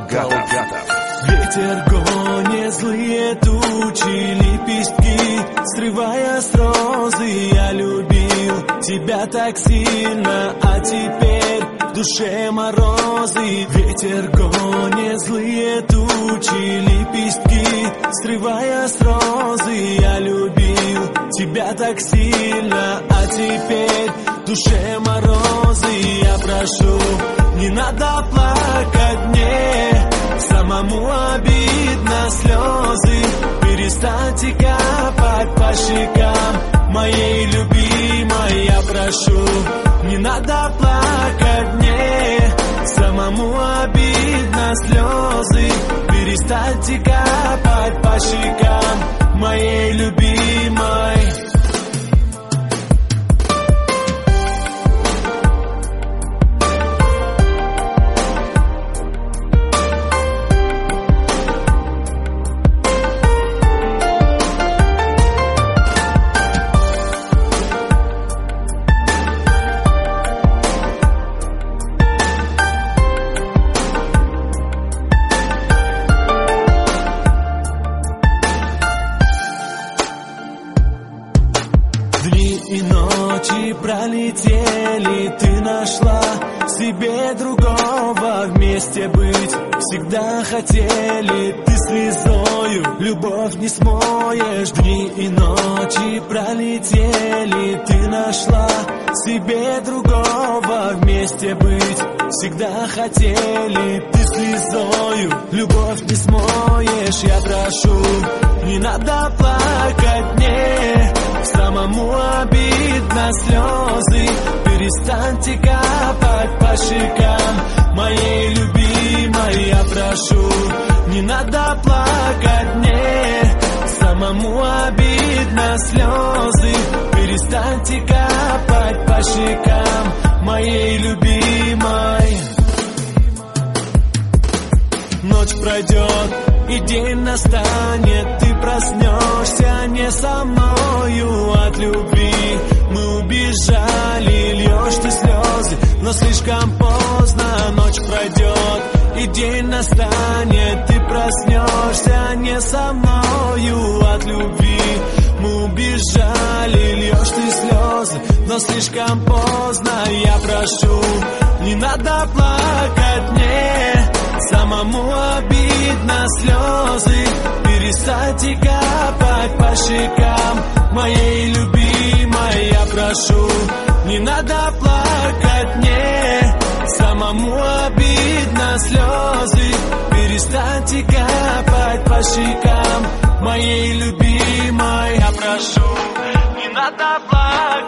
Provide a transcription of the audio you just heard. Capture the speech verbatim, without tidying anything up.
Галгатов. Ветер гонит злые тучи, лепестки, срывая с розы. Я любил тебя так сильно, а теперь в душе морозы. Ветер гонит злые тучи, лепестки, срывая с розы. Я любил тебя так сильно, а теперь в душе морозы. Я прошу, не надо плакать мне, самому обидно слезы. Перестаньте капать по щекам моей любимой. Я прошу, не надо плакать мне, самому обидно слезы. Перестаньте капать по щекам моей любимой. Дни и ночи пролетели, ты нашла себе другого. Вместе быть всегда хотели, ты слезою любовь не смоешь. Дни и ночи пролетели, ты нашла себе другого. Вместе быть всегда хотели, ты слезою любовь не смоешь. Я прошу, не надо плакать мне, самому обидно слезы. Перестаньте капать по щекам моей любимой. Я прошу, не надо плакать мне, самому обидно слезы. Перестаньте капать по щекам моей любимой. Ночь пройдет и день настанет, ты проснешься не со мною. От любви мы убежали, льешь ты слезы, но слишком поздно. Ночь пройдет и день настанет, ты проснешься не со мною. От любви мы убежали, льешь ты слезы, но слишком поздно. Я прошу, не надо плакать мне, самому обидно слезы. Перестаньте капать по щекам моей любимой. Я прошу, не надо плакать мне, самому обидно слезы. Перестаньте капать по щекам моей любимой. Я прошу, не надо плакать.